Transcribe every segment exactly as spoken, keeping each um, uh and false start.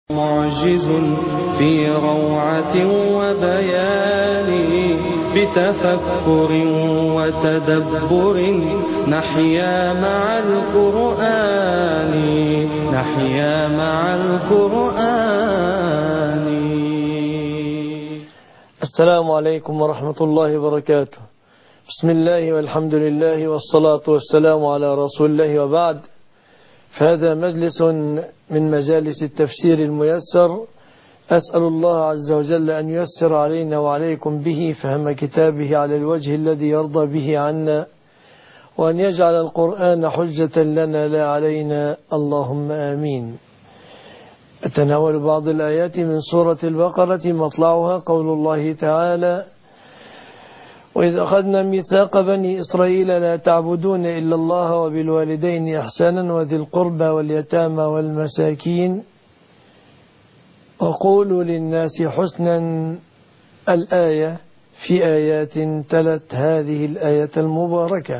معجز في روعة وبيان بتفكر وتدبر نحيا مع القرآن نحيا مع القرآن. السلام عليكم ورحمة الله وبركاته. بسم الله والحمد لله والصلاة والسلام على رسول الله، وبعد، فهذا مجلس من مجالس التفسير الميسر. أسأل الله عز وجل أن ييسر علينا وعليكم به فهم كتابه على الوجه الذي يرضى به عنا، وأن يجعل القرآن حجة لنا لا علينا، اللهم آمين. أتناول بعض الآيات من سورة البقرة، مطلعها قول الله تعالى: وإذ أخذنا ميثاق بني إسرائيل لا تعبدون إلا الله وبالوالدين إحسانا وذي القربى واليتامى والمساكين وقولوا للناس حسنا. الآية في آيات تلت هذه الآية المباركة،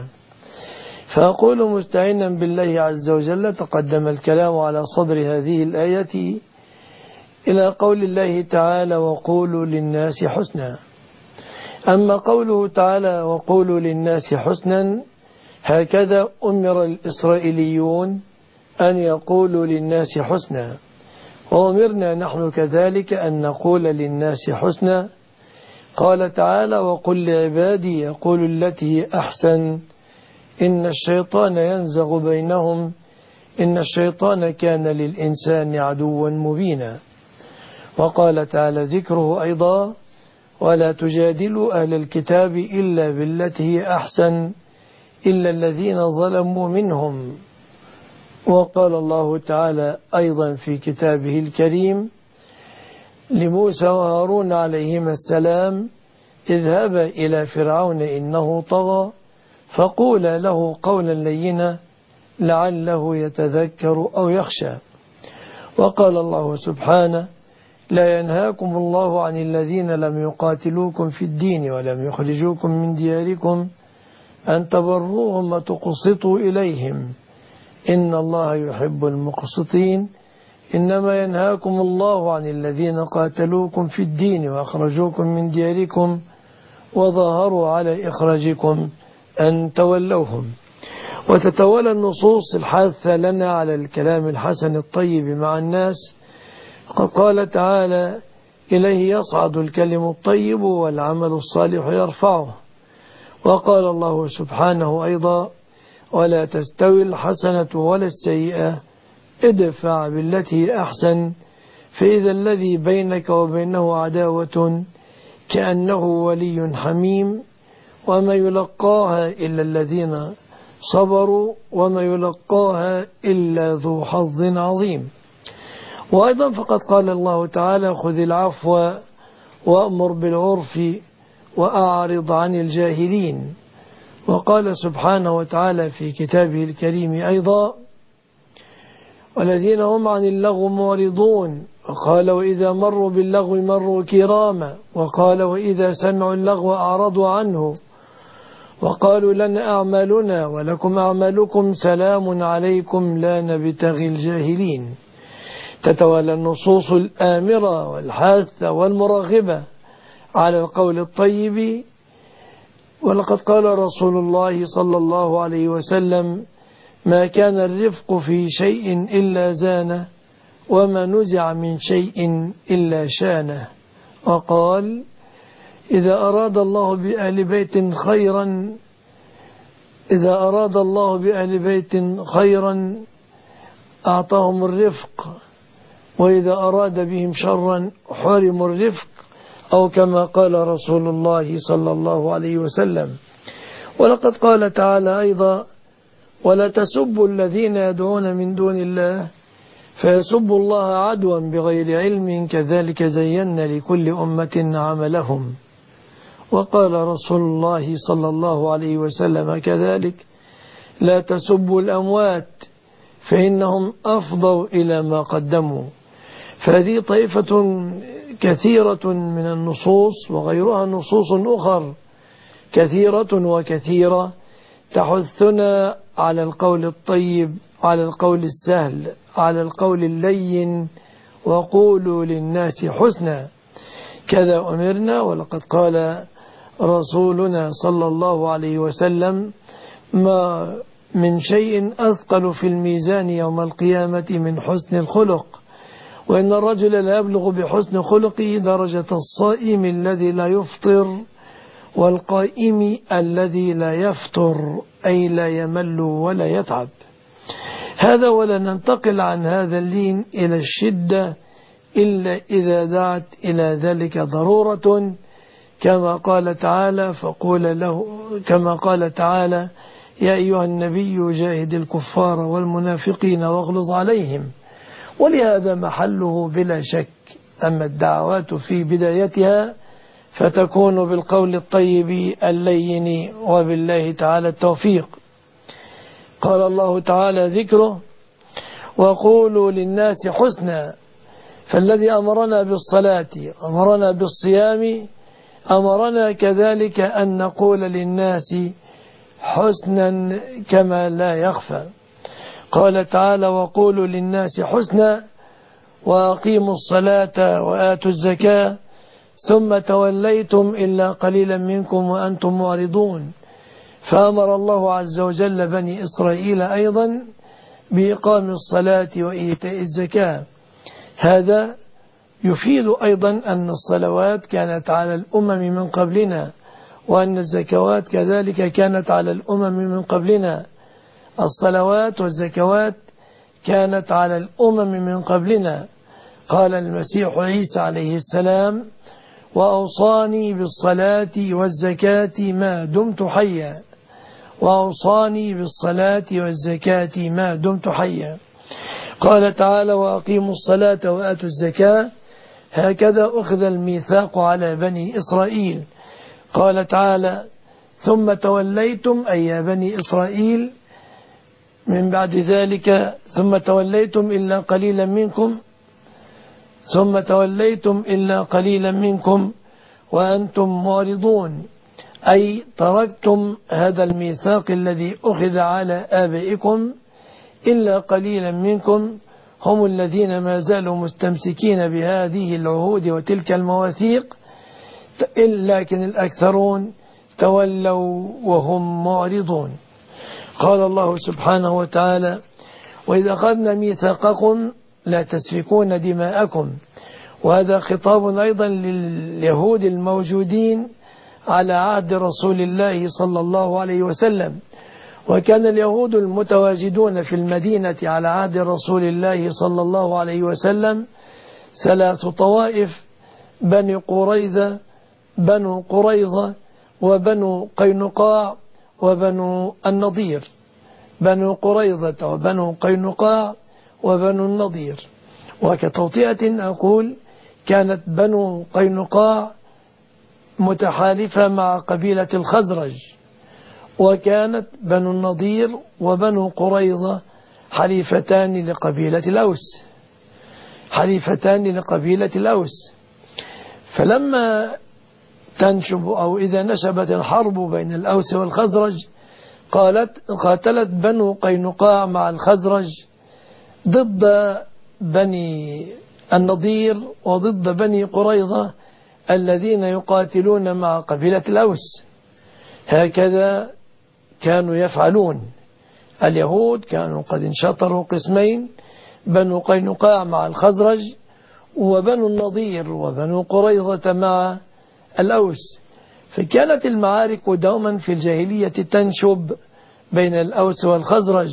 فأقول مستعينا بالله عز وجل: تقدم الكلام على صدر هذه الآية إلى قول الله تعالى: وقولوا للناس حسنا. أما قوله تعالى: وقولوا للناس حسنا، هكذا أمر الإسرائيليون أن يقولوا للناس حسنا، وأمرنا نحن كذلك أن نقول للناس حسنا. قال تعالى: وقل لعبادي يقول التي أحسن إن الشيطان ينزغ بينهم إن الشيطان كان للإنسان عدوا مبينا. وقال تعالى ذكره أيضا: ولا تجادلوا أهل الكتاب إلا بالتي هي أحسن إلا الذين ظلموا منهم. وقال الله تعالى أيضا في كتابه الكريم لموسى وهارون عليهما السلام: اذهبا إلى فرعون إنه طغى فقولا له قولا لينا لعله يتذكر أو يخشى. وقال الله سبحانه: لا ينهاكم الله عن الذين لم يقاتلوكم في الدين ولم يخرجوكم من دياركم أن تبروهم وتقسطوا إليهم إن الله يحب المقسطين. إنما ينهاكم الله عن الذين قاتلوكم في الدين وأخرجوكم من دياركم وظاهروا على إخراجكم أن تولوهم. وتتولى النصوص الحاثة لنا على الكلام الحسن الطيب مع الناس. قد قال تعالى: إليه يصعد الكلم الطيب والعمل الصالح يرفعه. وقال الله سبحانه أيضا: ولا تستوي الحسنة ولا السيئة ادفع بالتي أحسن فإذا الذي بينك وبينه عداوة كأنه ولي حميم وما يلقاها إلا الذين صبروا وما يلقاها إلا ذو حظ عظيم. وأيضا فقد قال الله تعالى: خذ العفو وأمر بالعرف وأعرض عن الجاهلين. وقال سبحانه وتعالى في كتابه الكريم أيضا: والذين هم عن اللغو معرضون. وقال: وإذا مروا باللغو مروا كراما. وقال: وإذا سمعوا اللغو أعرضوا عنه وقالوا لنا أعمالنا ولكم أعمالكم سلام عليكم لا نبتغي الجاهلين. تتوالى النصوص الآمرة والحاثة والمرغبة على القول الطيب. ولقد قال رسول الله صلى الله عليه وسلم: ما كان الرفق في شيء إلا زانه وما نزع من شيء إلا شانه. وقال: إذا أراد الله بأهل بيت خيرا إذا أراد الله بأهل بيت خيرا أعطاهم الرفق، وإذا أراد بهم شرا حرموا الرفق، أو كما قال رسول الله صلى الله عليه وسلم. ولقد قال تعالى أيضا: ولا تسبوا الذين يدعون من دون الله فيسبوا الله عدوا بغير علم كذلك زينا لكل أمة عملهم. وقال رسول الله صلى الله عليه وسلم كذلك: لا تسبوا الأموات فإنهم أفضوا إلى ما قدموا. فهذه طائفة كثيرة من النصوص، وغيرها نصوص أخر كثيرة وكثيرة تحثنا على القول الطيب، على القول السهل، على القول اللين، وقولوا للناس حسنا كذا أمرنا. ولقد قال رسولنا صلى الله عليه وسلم ما من شيء أثقل في الميزان يوم القيامة من حسن الخلق، وإن الرجل لا يبلغ بحسن خلقه درجة الصائم الذي لا يفطر والقائم الذي لا يفتر، أي لا يمل ولا يتعب. هذا ولا ننتقل عن هذا اللين إلى الشدة إلا إذا دعت إلى ذلك ضرورة، كما قال تعالى فقول له كما قال تعالى يا أيها النبي جاهد الكفار والمنافقين واغلظ عليهم. ولهذا محله بلا شك. أما الدعوات في بدايتها فتكون بالقول الطيب اللين، وبالله تعالى التوفيق. قال الله تعالى ذكره وقولوا للناس حسنا، فالذي أمرنا بالصلاة أمرنا بالصيام أمرنا كذلك أن نقول للناس حسنا كما لا يخفى. قال تعالى وقولوا للناس حسنا وأقيموا الصلاة وآتوا الزكاة ثم توليتم إلا قليلا منكم وأنتم معرضون. فأمر الله عز وجل بني إسرائيل أيضا بإقام الصلاة وإيتاء الزكاة. هذا يفيد أيضا أن الصلوات كانت على الأمم من قبلنا، وأن الزكوات كذلك كانت على الأمم من قبلنا. الصلوات والزكوات كانت على الأمم من قبلنا. قال المسيح عيسى عليه السلام وأوصاني بالصلاة والزكاة ما دمت حيا، وأوصاني بالصلاة والزكاة ما دمت حيا. قال تعالى وأقيموا الصلاة وآتوا الزكاة. هكذا أخذ الميثاق على بني إسرائيل. قال تعالى ثم توليتم أي يا بني إسرائيل من بعد ذلك ثم توليتم إلا قليلا منكم ثم توليتم إلا قليلا منكم وأنتم معرضون، أي تركتم هذا الميثاق الذي أخذ على آبائكم إلا قليلا منكم هم الذين ما زالوا مستمسكين بهذه العهود وتلك المواثيق، لكن الأكثرون تولوا وهم معرضون. قال الله سبحانه وتعالى وإذا أخذنا ميثاقكم لا تسفكون دماءكم. وهذا خطاب أيضا لليهود الموجودين على عهد رسول الله صلى الله عليه وسلم. وكان اليهود المتواجدون في المدينة على عهد رسول الله صلى الله عليه وسلم ثلاث طوائف: بني قريظة بنو قريظة وبنو قينقاع وبنو النضير. بنو قريظة وبنو قينقاع وبنو النضير. وكتوطئة أقول كانت بنو قينقاع متحالفة مع قبيلة الخزرج، وكانت بنو النضير وبنو قريظة حليفتان لقبيلة الأوس حليفتان لقبيلة الأوس. فلما تنشب أو إذا نشبت الحرب بين الأوس والخزرج قالت قاتلت بنو قينقاع مع الخزرج ضد بني النضير وضد بني قريظة الذين يقاتلون مع قبيلة الأوس. هكذا كانوا يفعلون. اليهود كانوا قد انشطروا قسمين: بنو قينقاع مع الخزرج وبنو النضير وبنو قريظة مع الأوس. فكانت المعارك دوما في الجاهلية تنشب بين الأوس والخزرج.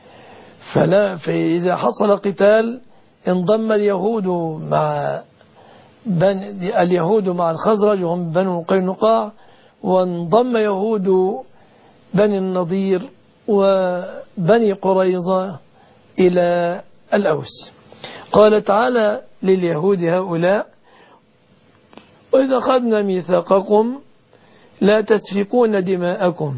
فلا فإذا حصل قتال انضم اليهود مع بن اليهود مع الخزرج وهم بنو قينقاع، وانضم يهود بني النضير وبني قريظة إلى الأوس. قال تعالى لليهود هؤلاء وإذا أخذنا ميثاقكم لا تسفكون دماءكم،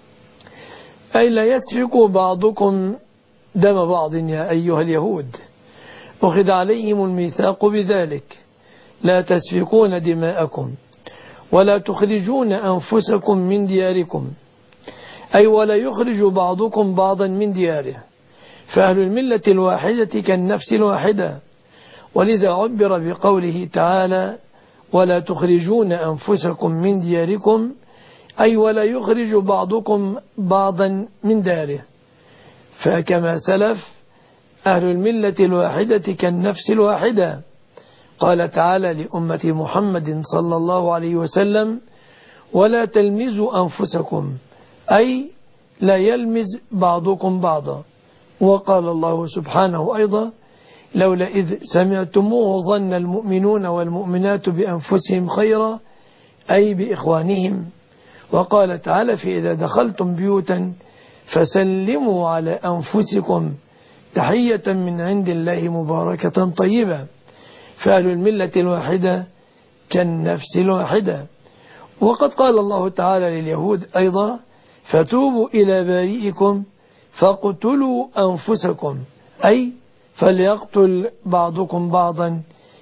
أي لا يسفك بعضكم دم بعض يا أيها اليهود. أخذ عليهم الميثاق بذلك: لا تسفكون دماءكم ولا تخرجون أنفسكم من دياركم، أي ولا يخرج بعضكم بعضا من دياره. فأهل الملة الواحدة كالنفس الواحدة، ولذا عبر بقوله تعالى ولا تخرجون أنفسكم من دياركم، أي ولا يخرج بعضكم بعضا من داره. فكما سلف أهل الملة الواحدة كالنفس الواحدة. قال تعالى لأمة محمد صلى الله عليه وسلم ولا تلمزوا أنفسكم، أي لا يلمز بعضكم بعضا. وقال الله سبحانه أيضا لولا إذ سمعتموه ظن المؤمنون والمؤمنات بأنفسهم خيرا، أي بإخوانهم. وقال تعالى فإذا دخلتم بيوتا فسلموا على أنفسكم تحية من عند الله مباركة طيبة. فأهل الملة الواحدة كالنفس الواحدة. وقد قال الله تعالى لليهود أيضا فتوبوا إلى بارئكم فاقتلوا أنفسكم، أي فليقتل بعضكم بعضا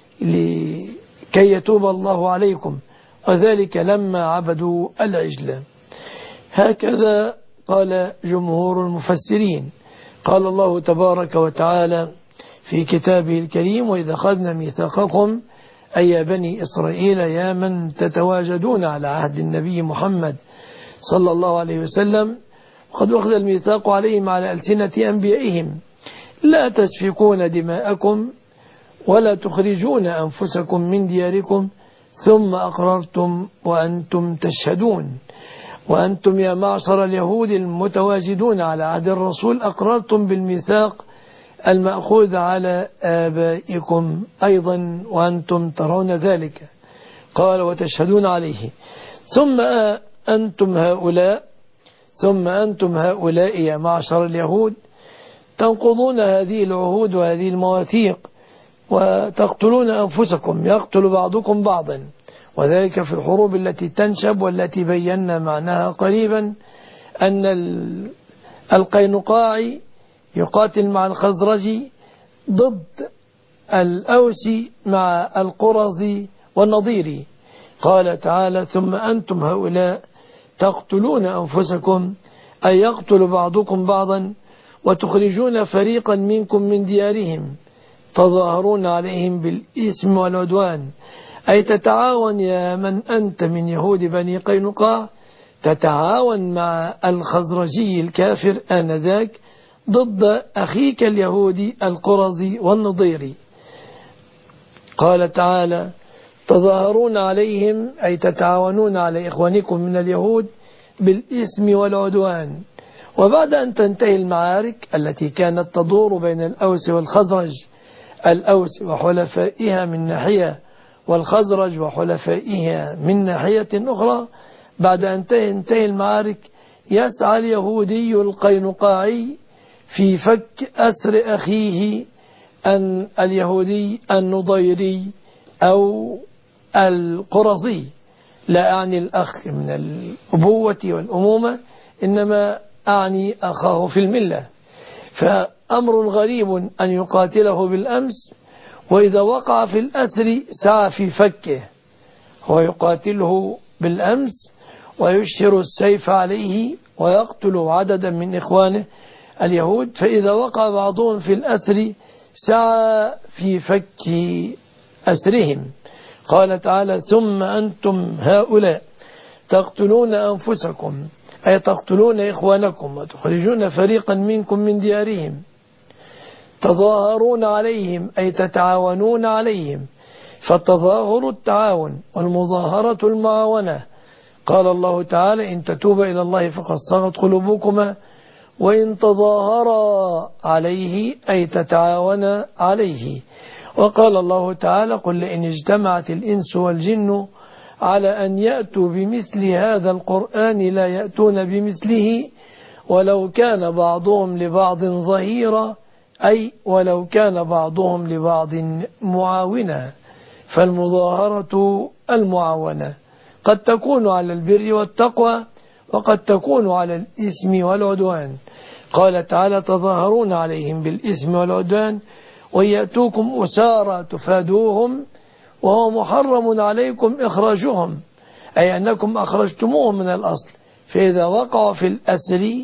لكي يتوب الله عليكم، وذلك لما عبدوا العجل. هكذا قال جمهور المفسرين. قال الله تبارك وتعالى في كتابه الكريم وإذا أخذنا ميثاقكم أي يا بني إسرائيل يا من تتواجدون على عهد النبي محمد صلى الله عليه وسلم، قد أخذ الميثاق عليهم على ألسنة أنبيائهم لا تسفكون دماءكم ولا تخرجون أنفسكم من دياركم ثم أقررتم وأنتم تشهدون. وأنتم يا معشر اليهود المتواجدون على عهد الرسول أقررتم بالميثاق المأخوذ على آبائكم أيضا وأنتم ترون ذلك. قال وتشهدون عليه. ثم أنتم هؤلاء ثم أنتم هؤلاء يا معشر اليهود تنقضون هذه العهود وهذه المواثيق وتقتلون أنفسكم، يقتل بعضكم بعضا، وذلك في الحروب التي تنشب والتي بينا معناها قريبا أن القينقاعي يقاتل مع الخزرجي ضد الأوس مع القرظي والنضيري. قال تعالى ثم أنتم هؤلاء تقتلون أنفسكم، أي يقتل بعضكم بعضا وتخرجون فريقا منكم من ديارهم تظاهرون عليهم بالإثم والعدوان، أي تتعاون يا من أنت من يهود بني قينقاع تتعاون مع الخزرجي الكافر آنذاك ضد أخيك اليهودي القرظي والنضيري. قال تعالى تظاهرون عليهم أي تتعاونون على إخوانكم من اليهود بالإثم والعدوان. وبعد أن تنتهي المعارك التي كانت تدور بين الأوس والخزرج، الأوس وحلفائها من ناحية والخزرج وحلفائها من ناحية أخرى، بعد أن تنتهي المعارك يسعى اليهودي القينقاعي في فك أسر أخيه أن اليهودي النضيري أو القرظي، لا أعني الأخ من الأبوة والأمومة، إنما أعني أخاه في الملة. فأمر غريب أن يقاتله بالأمس وإذا وقع في الأسر سعى في فكه، هو يقاتله بالأمس ويشهر السيف عليه ويقتل عددا من إخوانه اليهود، فإذا وقع بعضهم في الأسر سعى في فك أسرهم. قال تعالى ثم أنتم هؤلاء تقتلون أنفسكم، أي تقتلون إخوانكم وتخرجون فريقا منكم من ديارهم تظاهرون عليهم أي تتعاونون عليهم، فالتظاهر التعاون والمظاهرة المعاونة. قال الله تعالى إن تتوبا إلى الله فقد صغت قلوبكما وإن تظاهرا عليه أي تتعاون عليه. وقال الله تعالى قل لئن اجتمعت الإنس والجن على أن يأتوا بمثل هذا القرآن لا يأتون بمثله ولو كان بعضهم لبعض ظهيرا، أي ولو كان بعضهم لبعض معاونا. فالمظاهرة المعاونة قد تكون على البر والتقوى وقد تكون على الإثم والعدوان. قال تعالى تظاهرون عليهم بالإثم والعدوان ويأتوكم أسارى تفادوهم وهو محرم عليكم إخراجهم، أي أنكم أخرجتموهم من الأصل، فإذا وقعوا في الأسر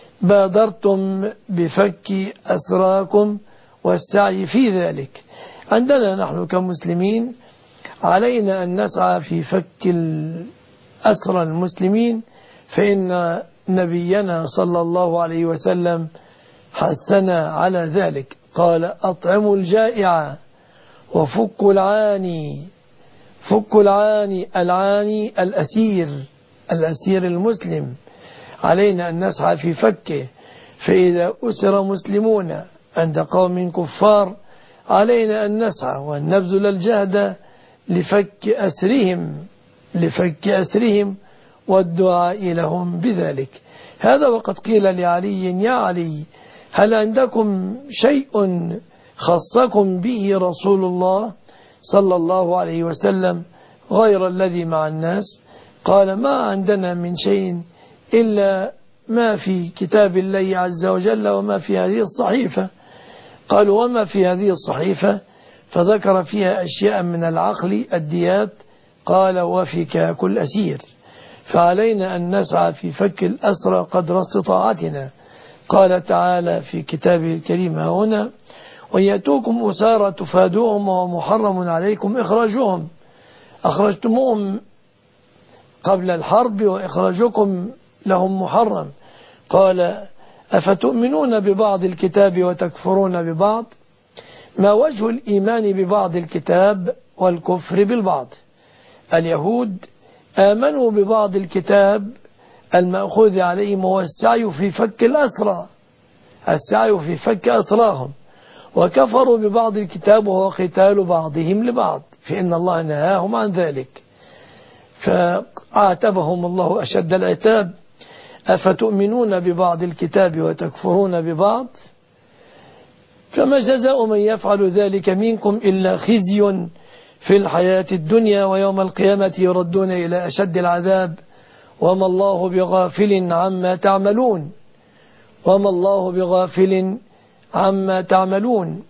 بادرتم بفك أسراكم والسعي في ذلك. عندنا نحن كمسلمين علينا أن نسعى في فك الأسرى المسلمين، فإن نبينا صلى الله عليه وسلم حثنا على ذلك، قال أطعموا الجائع وفكوا العاني. فك العاني، العاني الأسير، الأسير المسلم، علينا أن نسعى في فكه. فإذا أسر مسلمون عند قوم كفار علينا أن نسعى وأن نبذل الجهد لفك أسرهم لفك أسرهم والدعاء لهم بذلك. هذا وقد قيل لعلي: يا علي، هل عندكم شيء خصكم به رسول الله صلى الله عليه وسلم غير الذي مع الناس؟ قال: ما عندنا من شيء إلا ما في كتاب الله عز وجل وما في هذه الصحيفة. قالوا: وما في هذه الصحيفة؟ فذكر فيها أشياء من العقل، الديات. قال: وفي كل أسير. فعلينا أن نسعى في فك الأسرى قدر استطاعتنا. قال تعالى في كتابه الكريم هنا: ويأتوكم أسارى تفادوهم ومحرم عليكم إخراجهم. أخرجتموهم قبل الحرب وإخراجكم لهم محرم. قال: أفتؤمنون ببعض الكتاب وتكفرون ببعض؟ ما وجه الإيمان ببعض الكتاب والكفر بالبعض؟ اليهود آمنوا ببعض الكتاب المأخوذ عليهم هو السعي في فك الأسرى، السعي في فك أسراهم، وكفروا ببعض الكتاب وهو قتال بعضهم لبعض، فإن الله نهاهم عن ذلك، فعاتبهم الله أشد العتاب: أفتؤمنون ببعض الكتاب وتكفرون ببعض؟ فما جزاء من يفعل ذلك منكم إلا خزي في الحياة الدنيا ويوم القيامة يردون إلى أشد العذاب وما الله بغافل عما تعملون وما الله بغافل عما تعملون.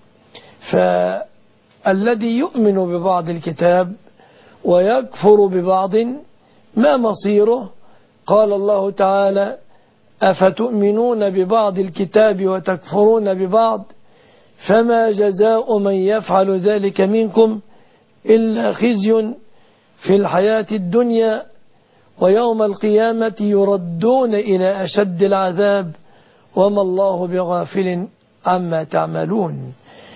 فالذي يؤمن ببعض الكتاب ويكفر ببعض ما مصيره؟ قال الله تعالى: أفتؤمنون ببعض الكتاب وتكفرون ببعض فما جزاء من يفعل ذلك منكم إلا خزي في الحياة الدنيا ويوم القيامة يردون إلى أشد العذاب وما الله بغافل عما تعملون.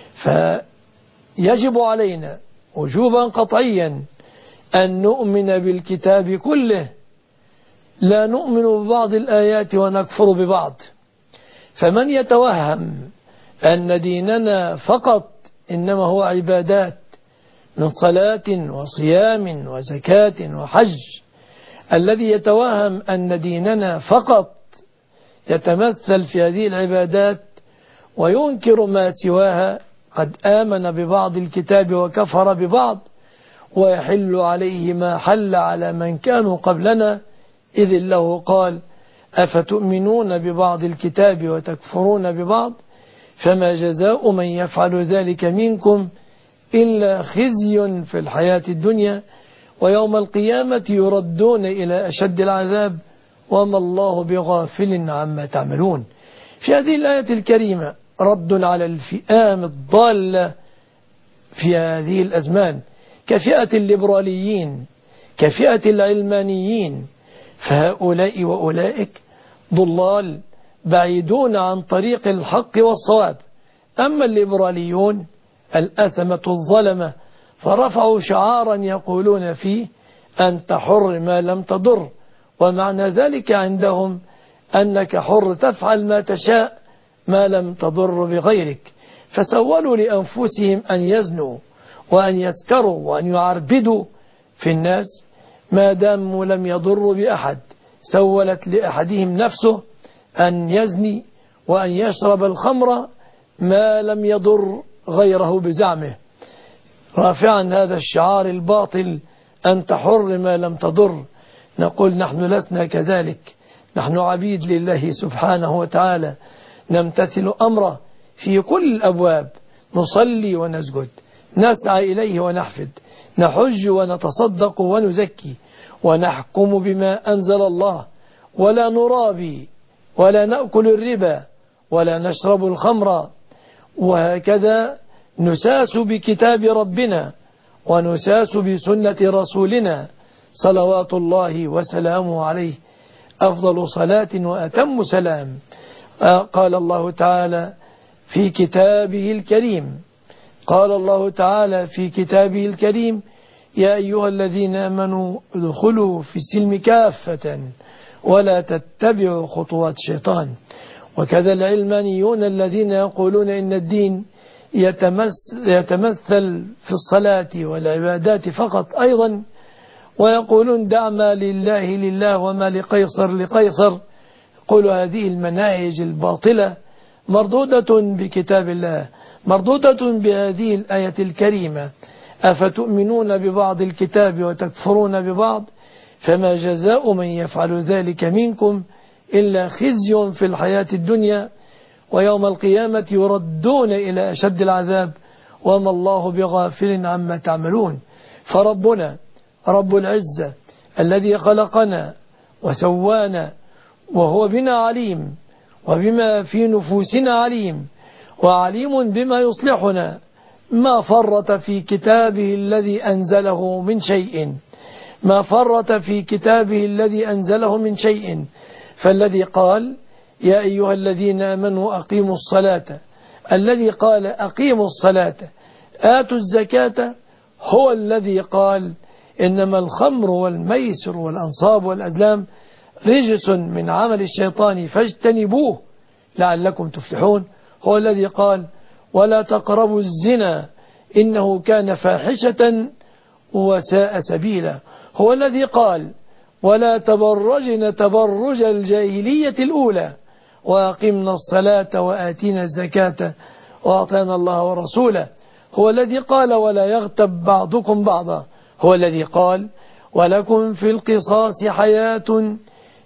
فيجب علينا وجوبا قطعيا أن نؤمن بالكتاب كله، لا نؤمن ببعض الآيات ونكفر ببعض. فمن يتوهم أن ديننا فقط إنما هو عبادات من صلاة وصيام وزكاة وحج، الذي يتوهم أن ديننا فقط يتمثل في هذه العبادات وينكر ما سواها قد آمن ببعض الكتاب وكفر ببعض، ويحل عليه ما حل على من كانوا قبلنا، إذ الله قال: أفتؤمنون ببعض الكتاب وتكفرون ببعض فما جزاء من يفعل ذلك منكم إلا خزي في الحياة الدنيا ويوم القيامة يردون إلى أشد العذاب وما الله بغافل عما تعملون. في هذه الآية الكريمة رد على الفئام الضالة في هذه الأزمان كفئة الليبراليين، كفئة العلمانيين، فهؤلاء وأولئك ضلال بعيدون عن طريق الحق والصواب. أما الليبراليون الأثمة الظلمة فرفعوا شعارا يقولون فيه: أنت حر ما لم تضر، ومعنى ذلك عندهم أنك حر تفعل ما تشاء ما لم تضر بغيرك. فسولوا لأنفسهم أن يزنوا وأن يسكروا وأن يعربدوا في الناس ما داموا لم يضروا بأحد. سولت لأحدهم نفسه أن يزني وأن يشرب الخمر ما لم يضر غيره بزعمه، رافعا هذا الشعار الباطل: أنت حر ما لم تضر. نقول: نحن لسنا كذلك، نحن عبيد لله سبحانه وتعالى، نمتثل أمره في كل الأبواب، نصلي ونسجد، نسعى إليه ونحفد، نحج ونتصدق ونزكي، ونحكم بما أنزل الله، ولا نرابي ولا نأكل الربا ولا نشرب الخمر، وهكذا نساس بكتاب ربنا ونساس بسنة رسولنا صلوات الله وسلامه عليه أفضل صلاة وأتم سلام. قال الله تعالى في كتابه الكريم قال الله تعالى في كتابه الكريم يا أيها الذين آمنوا ادخلوا في السلم كافة ولا تتبعوا خطوات الشيطان. وكذا العلمانيون الذين يقولون إن الدين يتمثل في الصلاة والعبادات فقط أيضا، ويقولون دع ما لله لله وما لقيصر لقيصر. قولوا هذه المناهج الباطلة مردودة بكتاب الله، مردودة بهذه الآية الكريمة أفتؤمنون ببعض الكتاب وتكفرون ببعض فما جزاء من يفعل ذلك منكم إلا خزي في الحياة الدنيا ويوم القيامة يردون إلى أشد العذاب وما الله بغافل عما تعملون. فربنا رب العزة الذي خلقنا وسوانا وهو بنا عليم وبما في نفوسنا عليم وعليم بما يصلحنا ما فرط في كتابه الذي أنزله من شيء ما فرط في كتابه الذي أنزله من شيء. فالذي قال يا أيها الذين آمنوا أقيموا الصلاة، الذي قال أقيموا الصلاة آتوا الزكاة، هو الذي قال إنما الخمر والميسر والأنصاب والأزلام رجس من عمل الشيطان فاجتنبوه لعلكم تفلحون. هو الذي قال ولا تقربوا الزنا إنه كان فاحشة وساء سبيلا. هو الذي قال ولا تبرجن تبرج الجاهلية الأولى وأقمنا الصلاة وآتينا الزكاة وأطعنا الله ورسوله. هو الذي قال ولا يغتب بعضكم بعضا. هو الذي قال ولكم في القصاص حياة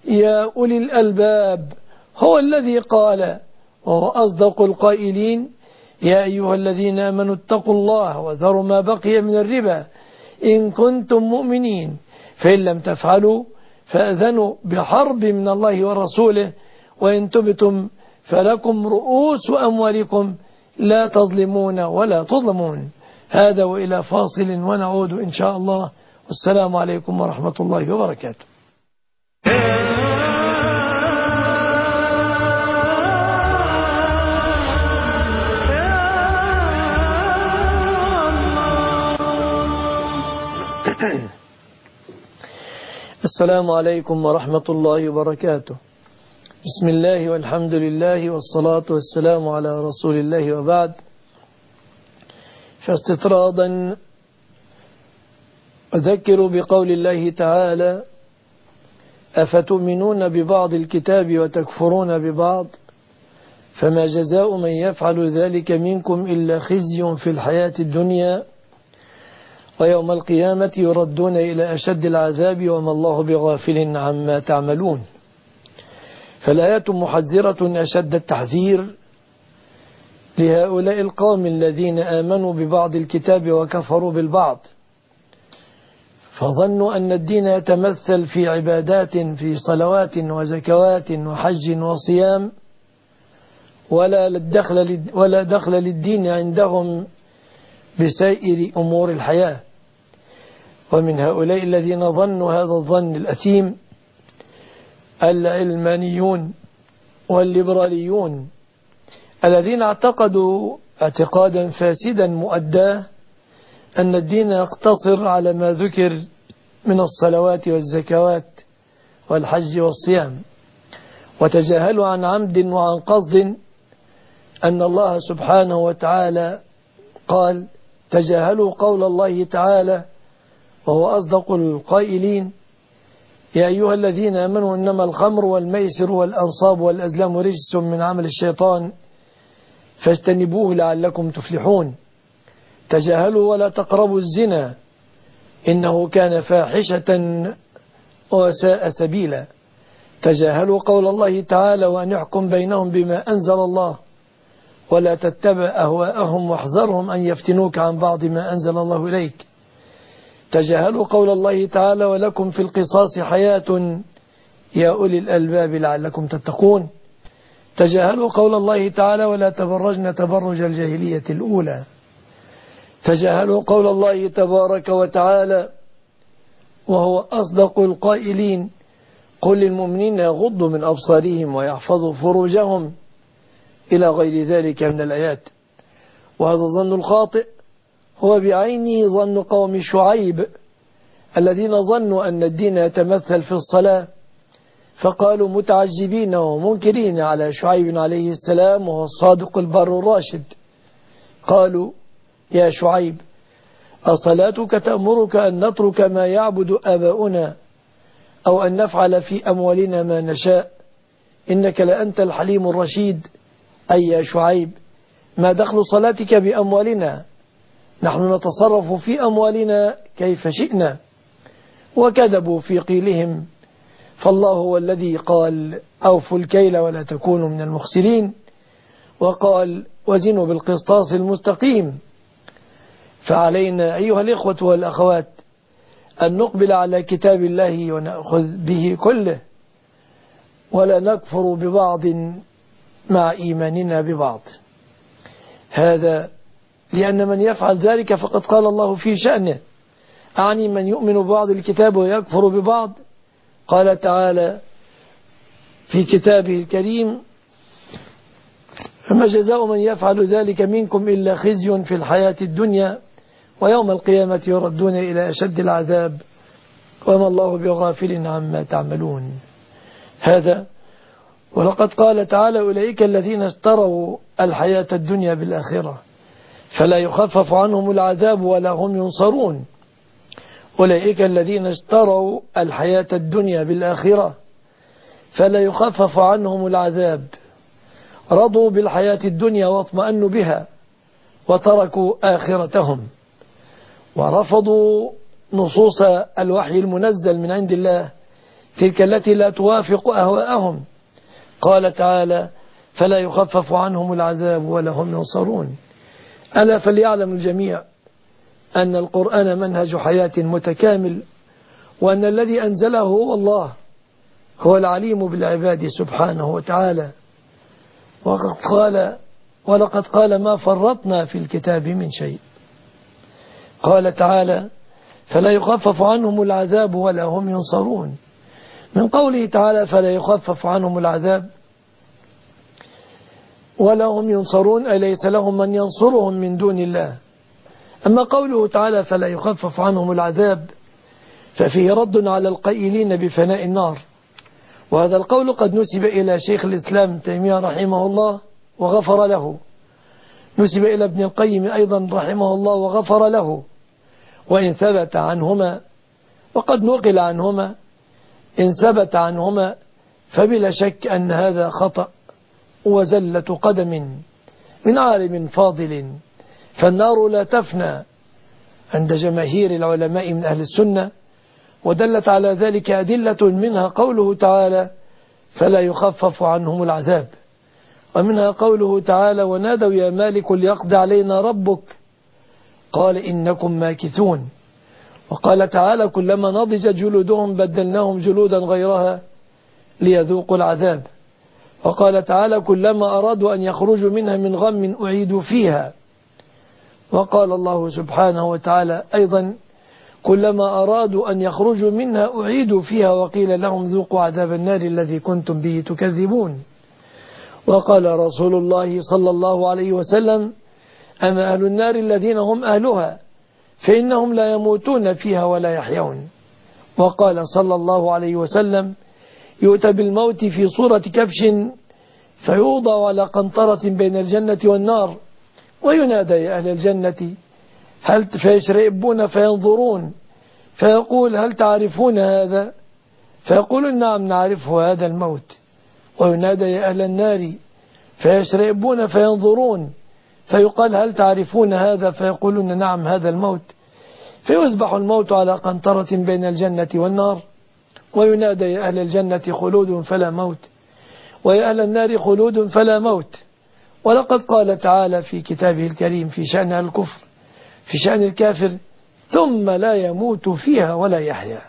يا أولي الألباب. هو الذي قال وهو أصدق القائلين يا أيها الذين آمنوا اتقوا الله وذروا ما بقي من الربا إن كنتم مؤمنين فإن لم تفعلوا فأذنوا بحرب من الله ورسوله وإن تبتم فلكم رؤوس أموالكم لا تظلمون ولا تظلمون. هذا وإلى فاصل ونعود إن شاء الله. والسلام عليكم ورحمة الله وبركاته. السلام عليكم ورحمة الله وبركاته. بسم الله والحمد لله والصلاة والسلام على رسول الله وبعد. فاستطرادا أذكر بقول الله تعالى أفتؤمنون ببعض الكتاب وتكفرون ببعض فما جزاء من يفعل ذلك منكم إلا خزي في الحياة الدنيا ويوم القيامة يردون إلى أشد العذاب وما الله بغافل عما تعملون. فالآيات محذرة أشد التحذير لهؤلاء القوم الذين آمنوا ببعض الكتاب وكفروا بالبعض، فظنوا أن الدين يتمثل في عبادات في صلوات وزكوات وحج وصيام ولا دخل ولا دخل للدين عندهم بسائر أمور الحياة. ومن هؤلاء الذين ظنوا هذا الظن الأثيم العلمانيون والليبراليون الذين اعتقدوا اعتقادا فاسدا مؤداه أن الدين يقتصر على ما ذكر من الصلوات والزكوات والحج والصيام، وتجاهلوا عن عمد وعن قصد أن الله سبحانه وتعالى قال تجاهلوا قول الله تعالى وهو أصدق القائلين يا أيها الذين آمنوا إنما الخمر والميسر والأنصاب والأزلام رجس من عمل الشيطان فاجتنبوه لعلكم تفلحون. تجاهلوا ولا تقربوا الزنا إنه كان فاحشة وساء سبيلا. تجاهلوا قول الله تعالى وأن يحكم بينهم بما أنزل الله ولا تتبع أهواءهم واحذرهم أن يفتنوك عن بعض ما أنزل الله إليك. تجاهلوا قول الله تعالى ولكم في القصاص حياة يا أولي الألباب لعلكم تتقون. تجاهلوا قول الله تعالى ولا تبرجن تبرج الجاهلية الأولى. تجاهلوا قول الله تبارك وتعالى وهو أصدق القائلين: قل للمؤمنين يغضوا من أبصارهم ويحفظوا فروجهم، إلى غير ذلك من الآيات. وهذا الظن الخاطئ هو بعينه ظن قوم شعيب الذين ظنوا أن الدين يتمثل في الصلاة، فقالوا متعجبين ومنكرين على شعيب عليه السلام وهو الصادق البر الراشد، قالوا: يا شعيب، أصلاتك تأمرك أن نترك ما يعبد آباؤنا أو أن نفعل في أموالنا ما نشاء؟ إنك لأنت الحليم الرشيد. أي يا شعيب، ما دخل صلاتك بأموالنا؟ نحن نتصرف في أموالنا كيف شئنا. وكذبوا في قيلهم، فالله هو الذي قال: أوفوا الكيل ولا تكونوا من المخسرين، وقال: وزنوا بالقسطاس المستقيم. فعلينا أيها الإخوة والأخوات أن نقبل على كتاب الله ونأخذ به كله، ولا نكفر ببعض مع إيماننا ببعض. هذا لأن من يفعل ذلك فقد قال الله في شأنه، أعني من يؤمن ببعض الكتاب ويكفر ببعض. قال تعالى في كتابه الكريم: فما جزاء من يفعل ذلك منكم إلا خزي في الحياة الدنيا ويوم القيامة يردون إلى أشد العذاب وما الله بغافل عما تعملون. هذا ولقد قال تعالى: أولئك الذين اشتروا الحياة الدنيا بالآخرة فلا يخفف عنهم العذاب ولا هم ينصرون. أولئك الذين اشتروا الحياة الدنيا بالآخرة فلا يخفف عنهم العذاب، رضوا بالحياة الدنيا واطمأنوا بها وتركوا آخرتهم، ورفضوا نصوص الوحي المنزل من عند الله تلك التي لا توافق أهواءهم. قال تعالى: فلا يخفف عنهم العذاب ولا هم ينصرون. ألا فليعلم الجميع أن القرآن منهج حياة متكامل، وأن الذي أنزله هو الله، هو العليم بالعباد سبحانه وتعالى. وقد قال ولقد قال: ما فرطنا في الكتاب من شيء. قال تعالى: فلا يخفف عنهم العذاب ولا هم ينصرون. من قوله تعالى: فلا يخفف عنهم العذاب ولا هم ينصرون، أي ليس لهم من ينصرهم من دون الله. أما قوله تعالى: فلا يخفف عنهم العذاب، ففيه رد على القائلين بفناء النار، وهذا القول قد نسب إلى شيخ الإسلام تيمية رحمه الله وغفر له، نسب إلى ابن القيم أيضا رحمه الله وغفر له، وإن ثبت عنهما، وقد نقل عنهما، إن ثبت عنهما فبلا شك أن هذا خطأ وزلة قدم من عالم فاضل، فالنار لا تفنى عند جماهير العلماء من أهل السنة، ودلت على ذلك أدلة، منها قوله تعالى: فلا يخفف عنهم العذاب، ومنها قوله تعالى: ونادوا يا مالك ليقضي علينا ربك قال إنكم ماكثون. وقال تعالى: كلما نضجت جلودهم بدلناهم جلودا غيرها ليذوقوا العذاب. وقال تعالى: كلما أرادوا أن يخرجوا منها من غم أعيدوا فيها. وقال الله سبحانه وتعالى أيضا: كلما أرادوا أن يخرجوا منها أعيدوا فيها وقيل لهم ذوقوا عذاب النار الذي كنتم به تكذبون. وقال رسول الله صلى الله عليه وسلم: أما أهل النار الذين هم أهلها فإنهم لا يموتون فيها ولا يحيون. وقال صلى الله عليه وسلم: يؤتى بالموت في صورة كبش فيوضع على قنطرة بين الجنة والنار وينادى يا أهل الجنة هل فيشرئبون فينظرون فيقول هل تعرفون هذا؟ فيقول نعم نعرف هذا الموت. وينادى يا أهل النار فيشرئبون فينظرون فيقال هل تعرفون هذا؟ فيقولون نعم هذا الموت. فيصبح الموت على قنطرة بين الجنة والنار وينادى يا أهل الجنة خلود فلا موت ويا أهل النار خلود فلا موت. ولقد قال تعالى في كتابه الكريم في شأن الكفر في شأن الكافر: ثم لا يموت فيها ولا يحيا.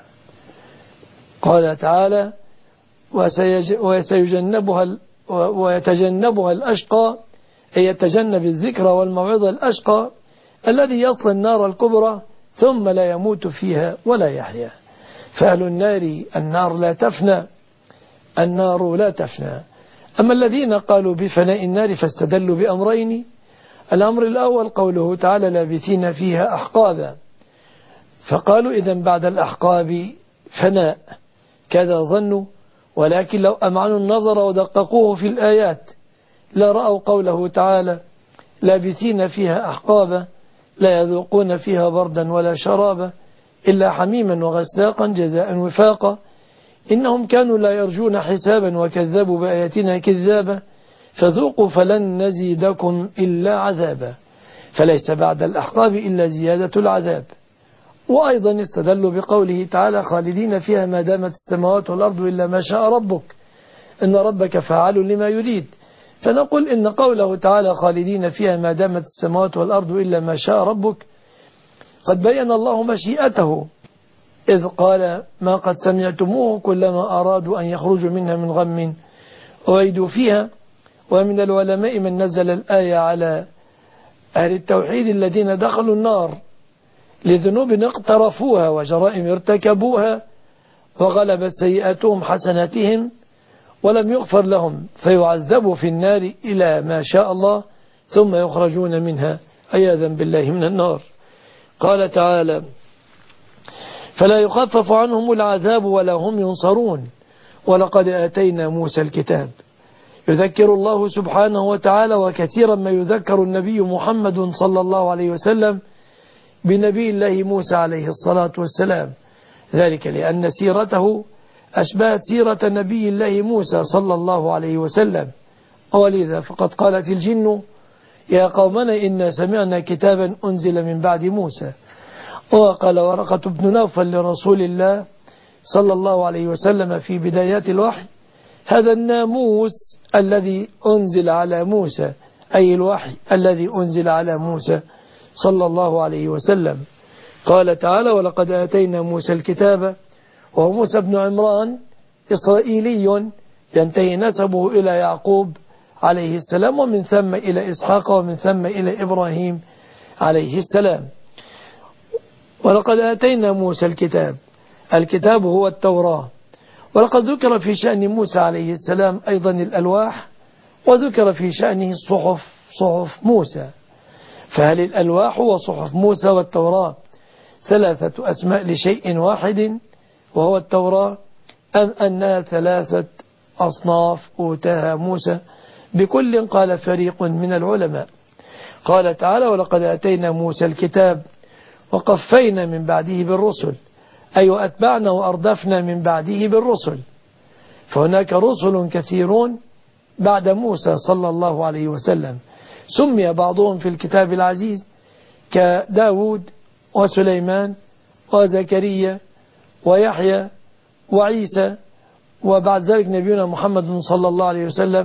قال تعالى: وسيجنبها ويتجنبها الأشقى، أي يتجنب الذكر والموعظة الأشقى الذي يصل النار الكبرى ثم لا يموت فيها ولا يحيا. فأهل النار النار لا تفنى، النار لا تفنى. أما الذين قالوا بفناء النار فاستدلوا بأمرين: الأمر الأول قوله تعالى لابثين فيها أحقابا، فقالوا إذن بعد الأحقاب فناء، كذا ظنوا، ولكن لو أمعنوا النظر ودققوه في الآيات لرأوا قوله تعالى لابثين فيها أحقابا لا يذوقون فيها بردا ولا شرابا إلا حميما وغساقا جزاء وفاقا إنهم كانوا لا يرجون حسابا وكذبوا بآياتنا كذابا فذوقوا فلن نزيدكم إلا عذابا. فليس بعد الأحقاب إلا زيادة العذاب. وأيضا استدلوا بقوله تعالى خالدين فيها ما دامت السماوات والأرض إلا ما شاء ربك إن ربك فعال لما يريد. فنقول إن قوله تعالى خالدين فيها ما دامت السماوات والأرض إلا ما شاء ربك قد بين الله مشيئته، إذ قال ما قد سمعتموه كلما أرادوا أن يخرجوا منها من غم أعيدوا فيها. ومن العلماء من نزل الآية على أهل التوحيد الذين دخلوا النار لذنوب اقترفوها وجرائم ارتكبوها وغلبت سيئاتهم حسناتهم ولم يغفر لهم فيعذبوا في النار إلى ما شاء الله ثم يخرجون منها عياذا بالله من النار. قال تعالى فلا يخفف عنهم العذاب ولا هم ينصرون ولقد آتينا موسى الكتاب. يذكر الله سبحانه وتعالى وكثيرا ما يذكر النبي محمد صلى الله عليه وسلم بنبي الله موسى عليه الصلاة والسلام، ذلك لأن سيرته أشبهت سيرة نبي الله موسى صلى الله عليه وسلم. ولذا فقد قالت الجن يا قومنا إنا سمعنا كتابا أنزل من بعد موسى. وقال ورقة بن نوفل لرسول الله صلى الله عليه وسلم في بدايات الوحي هذا الناموس الذي أنزل على موسى، أي الوحي الذي أنزل على موسى صلى الله عليه وسلم. قال تعالى ولقد آتينا موسى الكتاب، وهو موسى بن عمران إسرائيلي ينتهي نسبه إلى يعقوب عليه السلام ومن ثم إلى إسحاق ومن ثم إلى إبراهيم عليه السلام. ولقد آتينا موسى الكتاب، الكتاب هو التوراة. ولقد ذكر في شأن موسى عليه السلام أيضا الألواح، وذكر في شأنه الصحف صحف موسى. فهل الألواح وصحف موسى والتوراة ثلاثة أسماء لشيء واحد وهو التوراة، أم أنها ثلاثة أصناف أوتاها موسى؟ بكل قال فريق من العلماء. قال تعالى ولقد آتينا موسى الكتاب وقفينا من بعده بالرسل، أي وأتبعنا وأردفنا من بعده بالرسل. فهناك رسل كثيرون بعد موسى صلى الله عليه وسلم، سمي بعضهم في الكتاب العزيز كداود وسليمان وزكريا ويحيى وعيسى، وبعد ذلك نبينا محمد صلى الله عليه وسلم،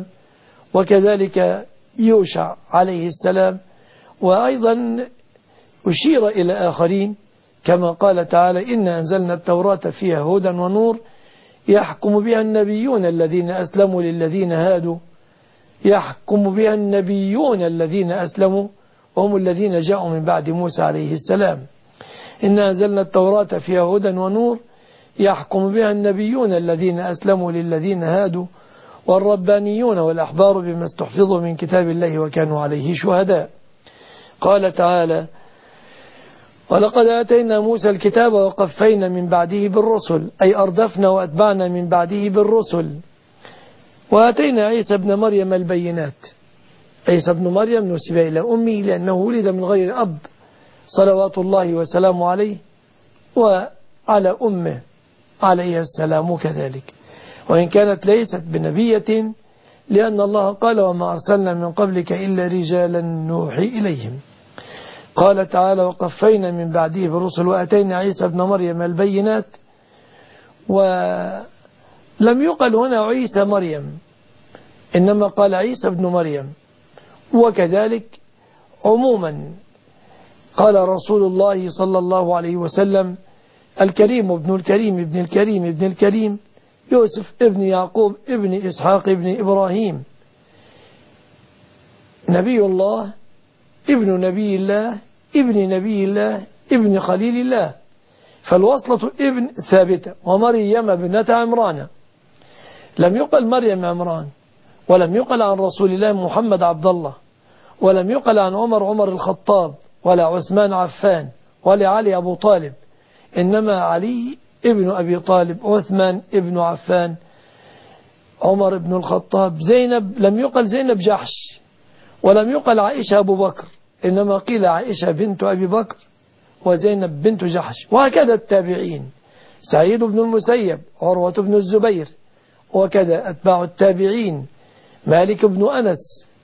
وكذلك يوشع عليه السلام. وأيضا أشير إلى آخرين كما قال تعالى إنا أنزلنا التوراة فيها هدى ونور يحكم بها النبيون الذين أسلموا للذين هادوا، يحكم بها النبيون الذين أسلموا وهم الذين جاءوا من بعد موسى عليه السلام. إنا أنزلنا التوراة فيها هدى ونور يحكم بها النبيون الذين أسلموا للذين هادوا والربانيون والأحبار بما استحفظوا من كتاب الله وكانوا عليه شهداء. قال تعالى ولقد آتينا موسى الكتاب وقفينا من بعده بالرسل، أي أردفنا وأتبعنا من بعده بالرسل. وآتينا عيسى ابن مريم البينات. عيسى ابن مريم نسب إلى أمه لأنه ولد من غير أب صلوات الله وسلامه عليه، وعلى أمه عليه السلام كذلك، وإن كانت ليست بنبية لأن الله قال وما أرسلنا من قبلك إلا رجالا نوحي إليهم. قال تعالى وقفينا من بعده بالرسل وأتينا عيسى ابن مريم البينات. ولم يقل هنا عيسى مريم، إنما قال عيسى ابن مريم. وكذلك عموما قال رسول الله صلى الله عليه وسلم الكريم ابن الكريم ابن الكريم ابن الكريم يوسف ابن يعقوب ابن إسحاق ابن إبراهيم، نبي الله ابن نبي الله ابن نبي الله ابن خليل الله، فالوصلة ابن ثابتة. ومريم ابنة عمران، لم يقل مريم عمران، ولم يقل عن رسول الله محمد عبد الله، ولم يقل عن عمر عمر الخطاب، ولا عثمان عفان، ولا علي أبو طالب، إنما علي ابن أبي طالب، عثمان ابن عفان، عمر ابن الخطاب. زينب لم يقل زينب جحش، ولم يقل عائشة أبو بكر، إنما قيل عائشة بنت أبي بكر وزينب بنت جحش. وهكذا التابعين، سعيد بن المسيب، عروة بن الزبير، وكذا أتباع التابعين، مالك بن أنس،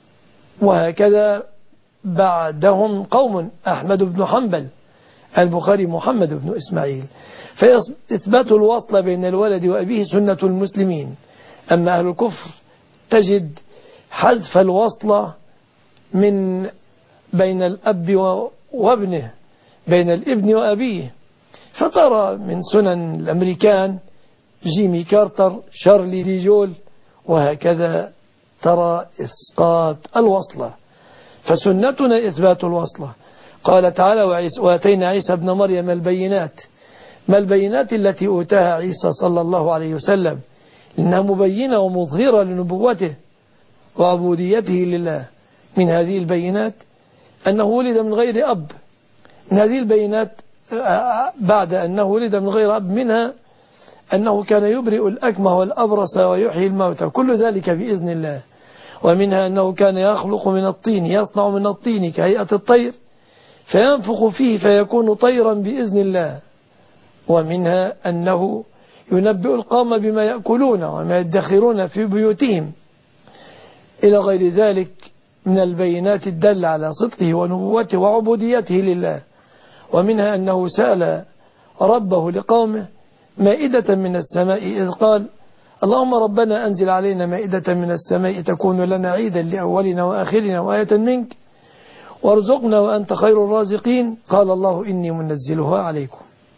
وهكذا بعدهم قوم، أحمد بن حنبل، البخاري محمد بن إسماعيل. فإثبات الوصل بين الولد وأبيه سنة المسلمين. أما أهل الكفر تجد حذف الوصلة من بين الأب وابنه، بين الابن وأبيه. فترى من سنن الأمريكان جيمي كارتر، شارلي دي جول، وهكذا ترى إسقاط الوصلة. فسنتنا إثبات الوصلة. قال تعالى: وآتينا عيسى ابن مريم البينات. ما البينات التي أوتاها عيسى صلى الله عليه وسلم؟ إنها مبينة ومظهرة لنبوته وعبوديته لله. من هذه البينات أنه ولد من غير أب. من هذه البينات بعد أنه ولد من غير أب، منها أنه كان يبرئ الأكمه والأبرص ويحيي الموتى، كل ذلك بإذن الله. ومنها أنه كان يخلق من الطين، يصنع من الطين كهيئة الطير فينفخ فيه فيكون طيرا بإذن الله. ومنها أنه ينبئ القوم بما يأكلون وما يدخرون في بيوتهم، إلى غير ذلك من البينات الدالة على صدقه ونبوته وعبوديته لله. ومنها أنه سأل ربه لقومه مائدة من السماء، إذ قال: اللهم ربنا أنزل علينا مائدة من السماء تكون لنا عيدا لأولنا وآخرنا وآية منك وارزقنا وأنت خير الرازقين. قال الله: إني منزلها عليكم.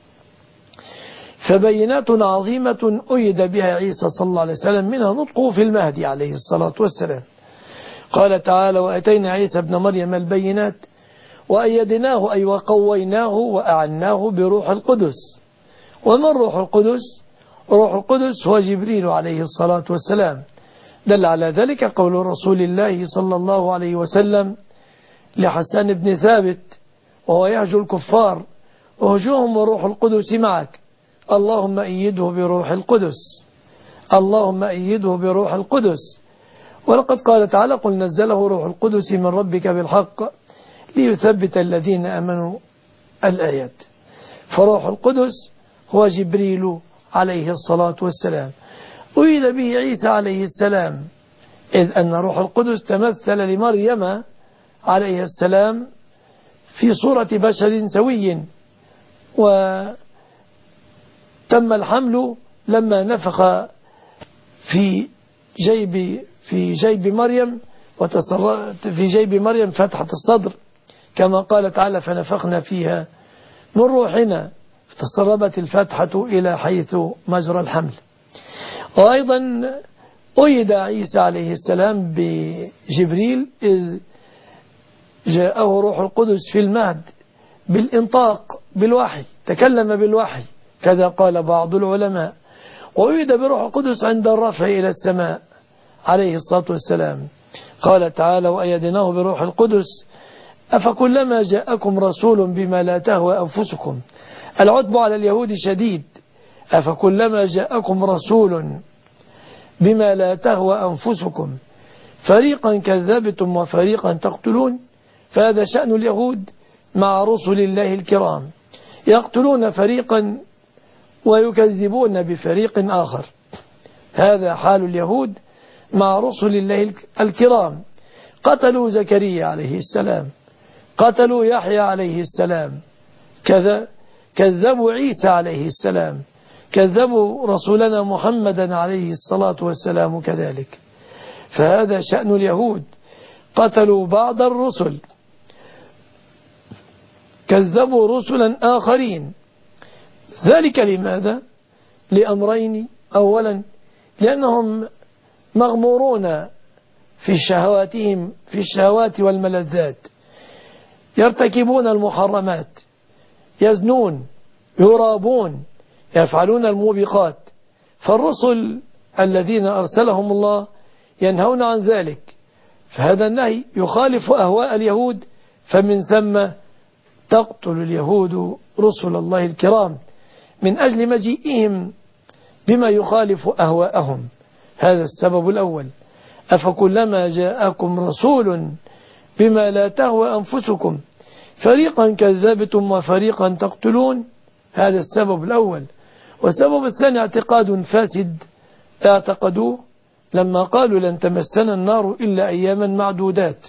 فبينات عظيمة أيد بها عيسى صلى الله عليه وسلم، منها نطقه في المهدي عليه الصلاة والسلام. قال تعالى: وأتينا عيسى ابن مريم البينات وأيدناه، أي وقويناه وأعناه بروح القدس. ومن روح القدس؟ روح القدس هو جبريل عليه الصلاة والسلام. دل على ذلك قول رسول الله صلى الله عليه وسلم لحسان بن ثابت وهو يهجو الكفار: وهجوهم وروح القدس معك، اللهم أيده بروح القدس، اللهم أيده بروح القدس. ولقد قال تعالى: قل نزله روح القدس من ربك بالحق ليثبت الذين آمنوا. الآيات. فروح القدس هو جبريل عليه الصلاة والسلام. أيد به عيسى عليه السلام، إذ أن روح القدس تمثل لمريم عليه السلام في صورة بشر سوي، وتم الحمل لما نفخ في جيب في جيب مريم في جيب مريم فتحة الصدر، كما قال تعالى: فنفخنا فيها من روحنا فتسربت الفتحة إلى حيث مجرى الحمل. وأيضا أيد عيسى عليه السلام بجبريل إذ جاءه روح القدس في المهد بالإنطاق بالوحي، تكلم بالوحي، كذا قال بعض العلماء. وأيد بروح القدس عند الرفع إلى السماء عليه الصلاة والسلام. قال تعالى: وأيدناه بروح القدس أفكلما جاءكم رسول بما لا تهوى أنفسكم. العتب على اليهود شديد: أفكلما جاءكم رسول بما لا تهوى أنفسكم فريقا كذبتم وفريقا تقتلون. فهذا شأن اليهود مع رسل الله الكرام، يقتلون فريقا ويكذبون بفريق آخر. هذا حال اليهود مع رسل الله الكرام. قتلوا زكريا عليه السلام، قتلوا يحيى عليه السلام، كذا كذبوا عيسى عليه السلام، كذبوا رسولنا محمدا عليه الصلاة والسلام كذلك. فهذا شأن اليهود، قتلوا بعض الرسل، كذبوا رسلا آخرين. ذلك لماذا؟ لأمرين: أولا لأنهم مغمورون في شهواتهم في الشهوات والملذات، يرتكبون المحرمات، يزنون، يرابون، يفعلون الموبقات. فالرسل الذين أرسلهم الله ينهون عن ذلك، فهذا النهي يخالف أهواء اليهود، فمن ثم تقتل اليهود رسل الله الكرام من أجل مجيئهم بما يخالف أهواءهم. هذا السبب الأول. أفكلما جاءكم رسول بما لا تهوى أنفسكم فريقا كذبتم وفريقا تقتلون. هذا السبب الأول. والسبب الثاني اعتقاد فاسد اعتقدوه لما قالوا لن تمسنا النار إلا أياما معدودات.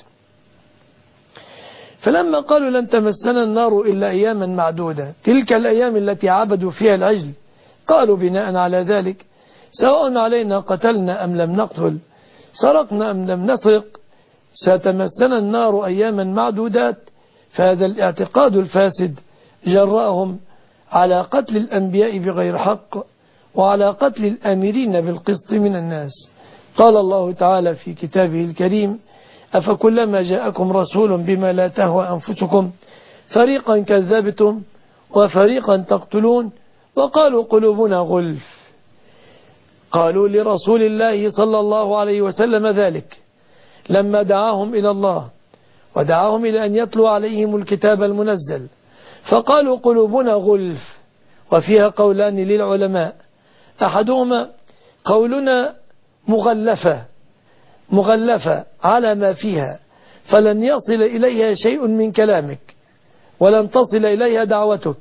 فلما قالوا لن تمسنا النار إلا أياما معدودة، تلك الأيام التي عبدوا فيها العجل، قالوا بناء على ذلك سواء علينا قتلنا أم لم نقتل، سرقنا أم لم نسرق، ستمسنا النار أياما معدودات. فهذا الاعتقاد الفاسد جرأهم على قتل الأنبياء بغير حق وعلى قتل الآمرين بالقسط من الناس. قال الله تعالى في كتابه الكريم: أفكلما جاءكم رسول بما لا تهوى أنفسكم فريقا كذبتم وفريقا تقتلون وقالوا قلوبنا غلف. قالوا لرسول الله صلى الله عليه وسلم ذلك لما دعاهم إلى الله ودعاهم إلى أن يتلو عليهم الكتاب المنزل، فقالوا قلوبنا غلف. وفيها قولان للعلماء، أحدهما قولنا مغلفة مغلفة على ما فيها، فلن يصل إليها شيء من كلامك ولن تصل إليها دعوتك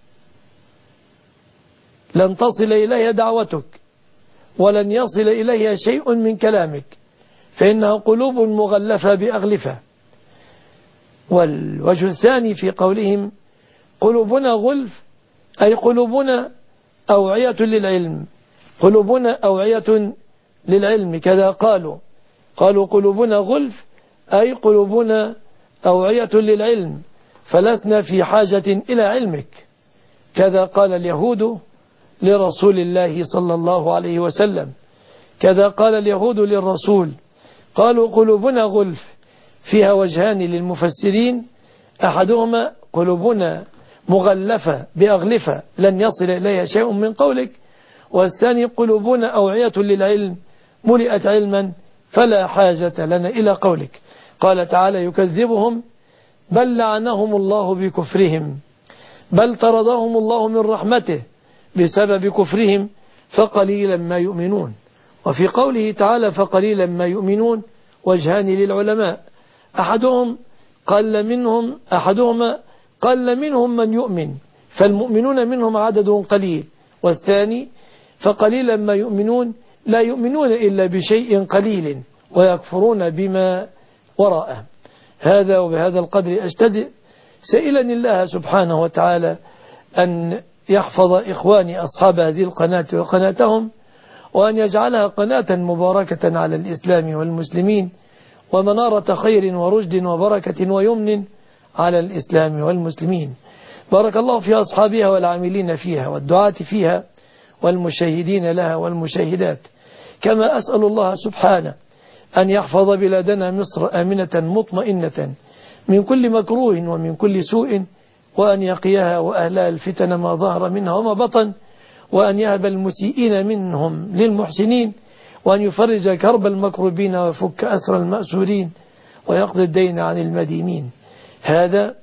لن تصل إليها دعوتك ولن يصل إليها شيء من كلامك، فإنها قلوب مغلفة بأغلفة. والوجه الثاني في قولهم قلوبنا غلف أي قلوبنا أوعية للعلم قلوبنا أوعية للعلم كذا قالوا قالوا قلوبنا غلف أي قلوبنا أوعية للعلم فلسنا في حاجة إلى علمك. كذا قال اليهود لرسول الله صلى الله عليه وسلم، كذا قال اليهود للرسول. قالوا قلوبنا غلف فيها وجهان للمفسرين، أحدهما قلوبنا مغلفة بأغلفة لن يصل إليها شيء من قولك، والثاني قلوبنا أوعية للعلم ملئت علما فلا حاجة لنا إلى قولك. قال تعالى يكذبهم بل لعنهم الله بكفرهم بل طردهم الله من رحمته بسبب كفرهم فقليلا ما يؤمنون. وفي قوله تعالى فقليلا ما يؤمنون وجهان للعلماء، أحدهم قل منهم أحدهما قل منهم من يؤمن فالمؤمنون منهم عدد قليل، والثاني فقليلا ما يؤمنون لا يؤمنون إلا بشيء قليل ويكفرون بما وراءه. هذا وبهذا القدر أجتزئ، سائلا الله سبحانه وتعالى أن يحفظ إخواني أصحاب هذه القناة وقناتهم، وأن يجعلها قناة مباركة على الإسلام والمسلمين ومنارة خير ورشد وبركة ويمن على الإسلام والمسلمين. بارك الله في أصحابها والعاملين فيها والدعاة فيها والمشاهدين لها والمشاهدات. كما أسأل الله سبحانه أن يحفظ بلادنا مصر آمنة مطمئنة من كل مكروه ومن كل سوء، وأن يقيها وأهلها الفتن ما ظهر منها وما بطن، وأن يهب المسيئين منهم للمحسنين، وأن يفرج كرب المكروبين ويفك أسر المأسورين ويقضي الدين عن المدينين. هذا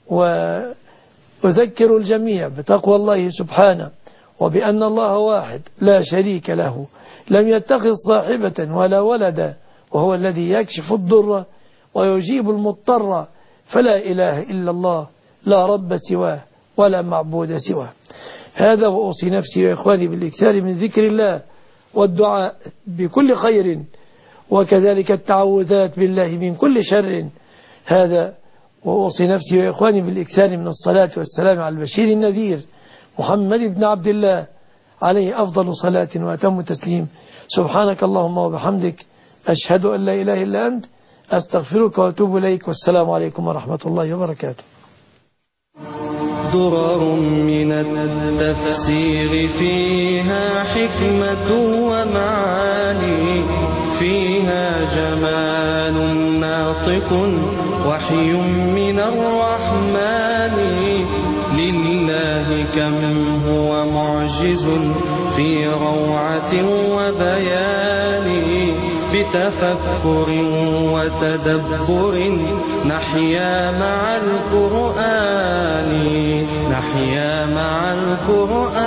وأذكر الجميع بتقوى الله سبحانه وبأن الله واحد لا شريك له لم يتخذ صاحبة ولا ولدا، وهو الذي يكشف الضر ويجيب المضطر، فلا إله إلا الله لا رب سواه ولا معبود سواه. هذا وأوصي نفسي وإخواني بالإكثار من ذكر الله والدعاء بكل خير، وكذلك التعوذات بالله من كل شر. هذا وأوصي نفسي وإخواني بالإكثار من الصلاة والسلام على البشير النذير محمد بن عبد الله عليه أفضل صلاة وأتم تسليم. سبحانك اللهم وبحمدك أشهد أن لا إله إلا أنت أستغفرك وأتوب إليك، والسلام عليكم ورحمة الله وبركاته. درر من التفسير فيها حكمة ومعاني فيها جمال ناطق وحي من الرحمن لله كم هو معجز في روعة وبيان بتفكر وتدبر نحيا مع القرآن نحيا مع القرآن